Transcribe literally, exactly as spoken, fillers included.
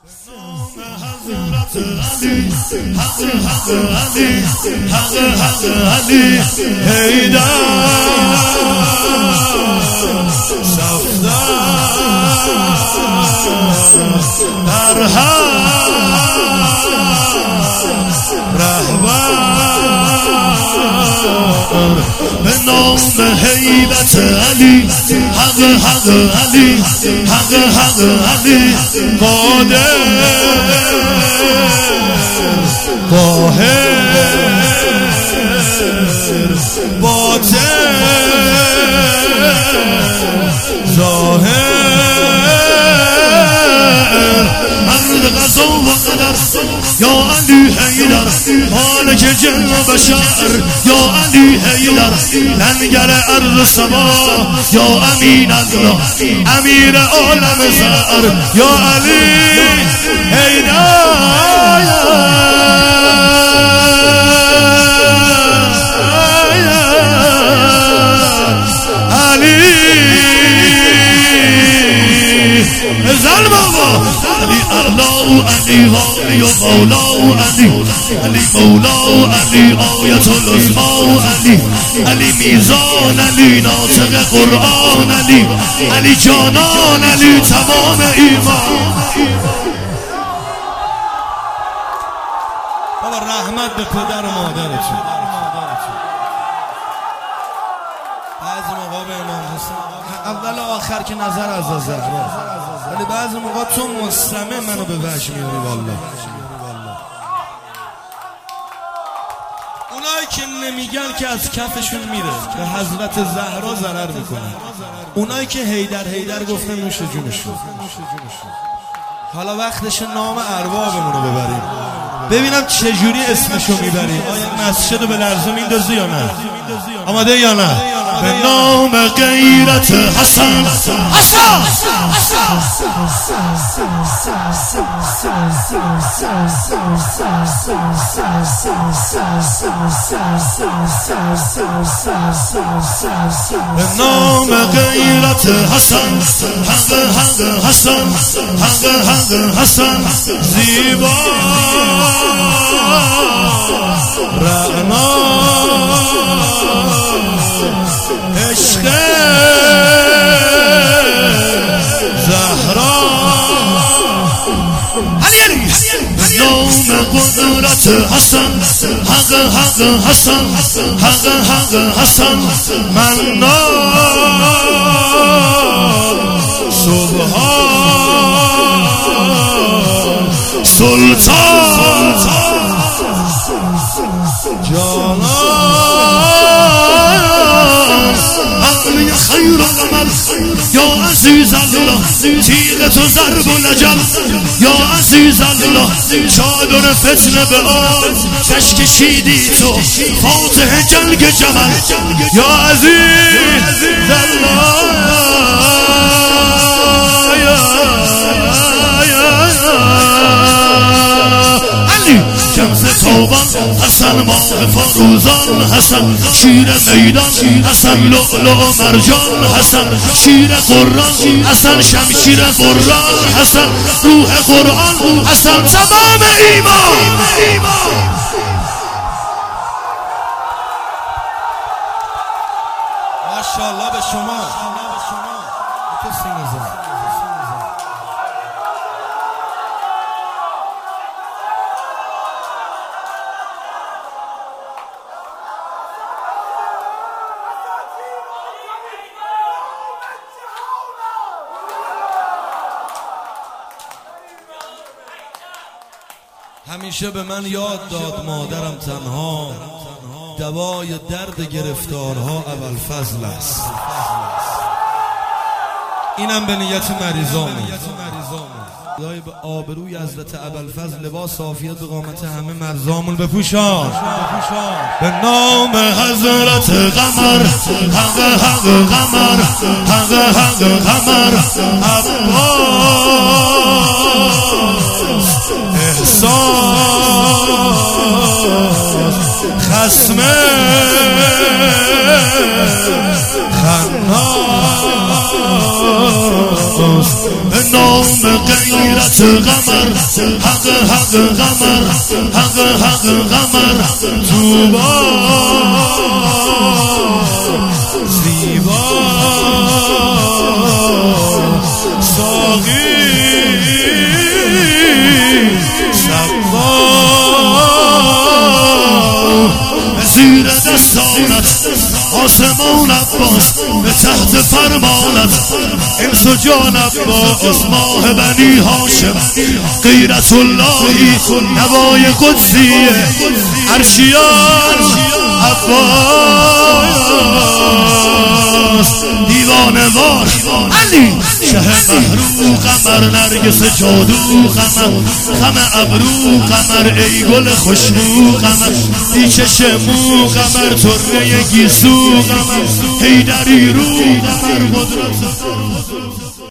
حضرت علی حق حق علی حق حق علی حیدر صفدر در حق رهبر به نام هیبت علی حق حق علی حق حق علی قادر قاهر باطن ظاهر مرد قضا و قدر یا علی حیدر مالک جن و بشر یا علی حیدر لنگر ارض سما یا امین الله امیر عالم زر یا علی حیدر زل بابا علی اعلا و علی والی و مولا و علی علی مولا و علی آیت العظما و علی علی میزان علی ناطق قرآن علی علی جانان علی تمام ایمان. بابا رحمت به پدر و مادرتون. بعضی موقع به امام حسین اول و آخر که نظر از زهرا، ولی بعضی موقع تو مستمع منو به وحش میاری. والله اونایی که نمیگن که از کفشون میره به حضرت زهرا ضرر میکنن. اونایی که هیدر هیدر گفتن نوش جونشون. حالا وقتش نام اربابمونو ببریم ببینم چجوری اسمشو میبریم. آیا مسجدو به لرزه میندازی یا نه؟ آماده یا نه؟ به نام غیرت حسن حسن به نام غیرت حسن حق حق حسن حق حق حسن زیبا رعنا عشق زهرا علی به نام قدرت حسن حق حق حسن حق حق حسن منا سبحان سلطان جانان عقلی خیر العمل یا عزیز الله تیغ تو ضرب و نجل یا عزیز الله چادر فتنه به آن چش کشیدی تو فاتح جنگ جمل یا عزیز الله علی شمس تابان حسن ماه فروزان حسن شیر میدان حسن لؤلؤ و مرجان حسن شیر قرآن حسن شمشیر قرآن حسن روح قرآن حسن تمام ایمان. ماشاءالله به شما کسی نزد. همیشه به من یاد داد مادرم تنها دوای درد گرفتارها ابوالفضل است. اینم به نیت مریضامون. خدای به آبروی حضرت ابوالفضل لباس عافیت به قامت همه مرزامون بپوشان. به نام حضرت قمر حق حق قمر حق حق قمر عباس احسان خصمه خنان عباس به نام غیرت قمر حق حق قمر حق حق قمر توبا زیبا ساقی سبا زیر دستانت آسمان عباس به تحت فرمانت انس و جان عباس ماه بنی هاشم غیرت اللهی نوای قدسی عرشیان عباس دیوانه وار علی شه محرو قمر نرگس جادو قمر خم ابرو قمر ای گل خوشبو قمر بی چشمو قمر تره گیسو قمر هیدری رو قمر قدرت